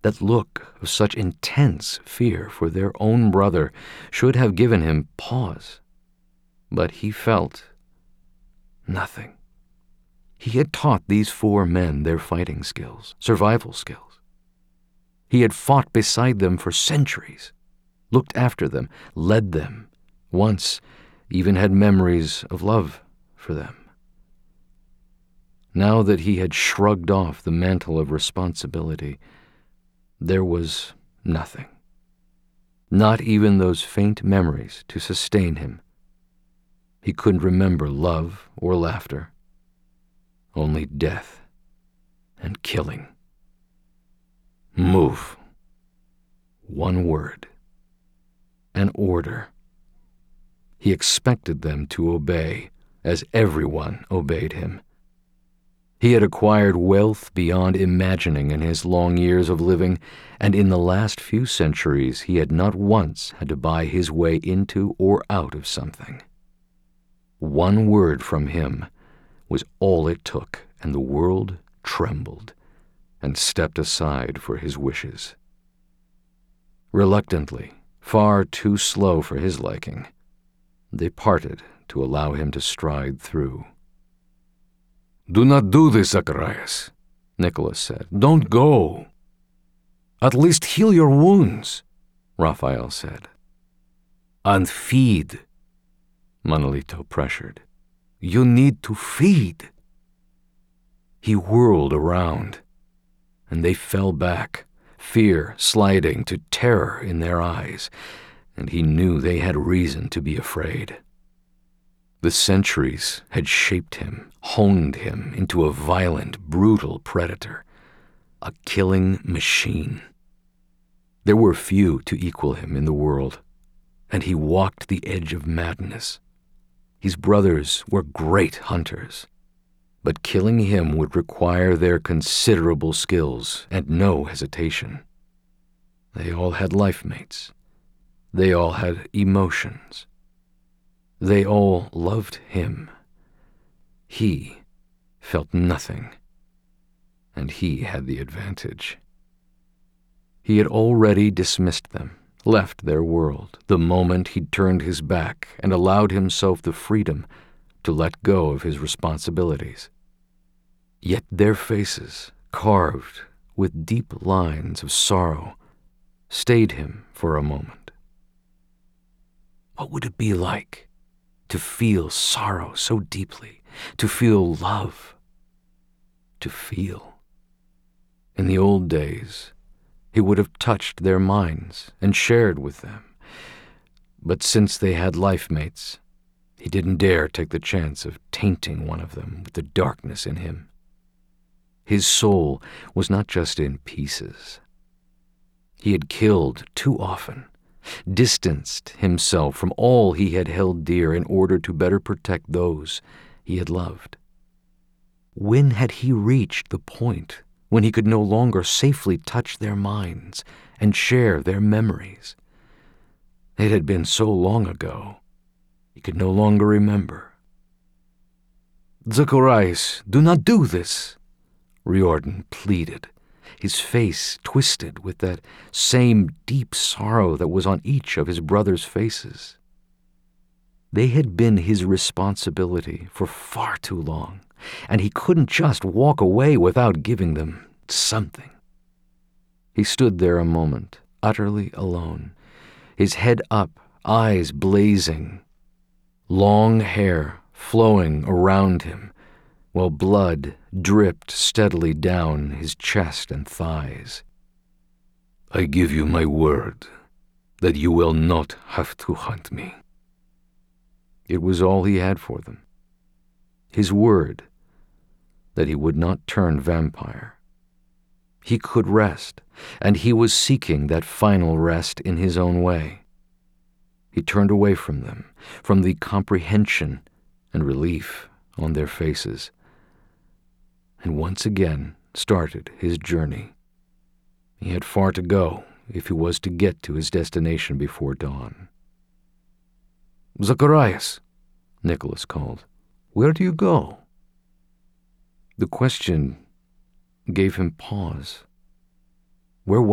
That look of such intense fear for their own brother should have given him pause. But he felt nothing. He had taught these 4 men their fighting skills, survival skills. He had fought beside them for centuries, looked after them, led them, once even had memories of love for them. Now that he had shrugged off the mantle of responsibility, there was nothing. Not even those faint memories to sustain him. He couldn't remember love or laughter, only death and killing. Move. One word. An order. He expected them to obey, as everyone obeyed him. He had acquired wealth beyond imagining in his long years of living, and in the last few centuries he had not once had to buy his way into or out of something. One word from him was all it took, and the world trembled and stepped aside for his wishes. Reluctantly, far too slow for his liking, they parted to allow him to stride through. "Do not do this, Zacharias," Nicholas said. "Don't go. At least heal your wounds," Raphael said. "And feed," Manolito pressured. "You need to feed." He whirled around, and they fell back, fear sliding to terror in their eyes, and he knew they had reason to be afraid. The centuries had shaped him, honed him into a violent, brutal predator, a killing machine. There were few to equal him in the world, and he walked the edge of madness. His brothers were great hunters, but killing him would require their considerable skills and no hesitation. They all had life mates. They all had emotions. They all loved him. He felt nothing, and he had the advantage. He had already dismissed them, left their world, the moment he'd turned his back and allowed himself the freedom to let go of his responsibilities. Yet their faces, carved with deep lines of sorrow, stayed him for a moment. What would it be like to feel sorrow so deeply, to feel love, to feel? In the old days, he would have touched their minds and shared with them. But since they had life mates, he didn't dare take the chance of tainting one of them with the darkness in him. His soul was not just in pieces. He had killed too often, distanced himself from all he had held dear in order to better protect those he had loved. When had he reached the point when he could no longer safely touch their minds and share their memories? It had been so long ago, he could no longer remember. "Zacharias, do not do this," Riordan pleaded, his face twisted with that same deep sorrow that was on each of his brothers' faces. They had been his responsibility for far too long, and he couldn't just walk away without giving them something. He stood there a moment, utterly alone, his head up, eyes blazing, long hair flowing around him, while blood dripped steadily down his chest and thighs. "I give you my word that you will not have to hunt me." It was all he had for them. His word that he would not turn vampire. He could rest, and he was seeking that final rest in his own way. He turned away from them, from the comprehension and relief on their faces, and once again started his journey. He had far to go if he was to get to his destination before dawn. "Zacharias," Nicholas called, "where do you go?" The question gave him pause. Where